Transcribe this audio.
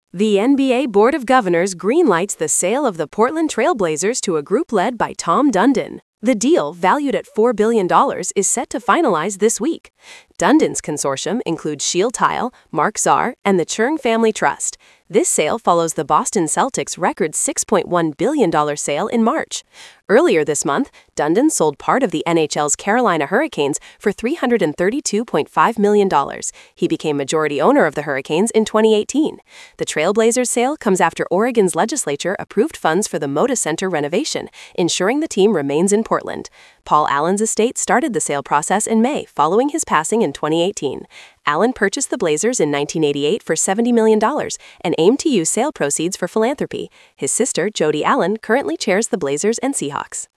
The NBA Board of Governors greenlights the sale of the Portland Trail Blazers to a group led by Tom Dundon. The deal, valued at $4 billion, is set to finalize this week. Dundon's consortium includes Shield Tile, Mark Czar, and the Chung Family Trust. This sale follows the Boston Celtics' record $6.1 billion sale in March. Earlier this month, Dundon sold part of the NHL's Carolina Hurricanes for $332.5 million. He became majority owner of the Hurricanes in 2018. The Trailblazers sale comes after Oregon's legislature approved funds for the Moda Center renovation, ensuring the team remains in Portland. Paul Allen's estate started the sale process in May, following his passing in 2018. Allen purchased the Blazers in 1988 for $70 million and aimed to use sale proceeds for philanthropy. His sister, Jody Allen, currently chairs the Blazers and Seahawks.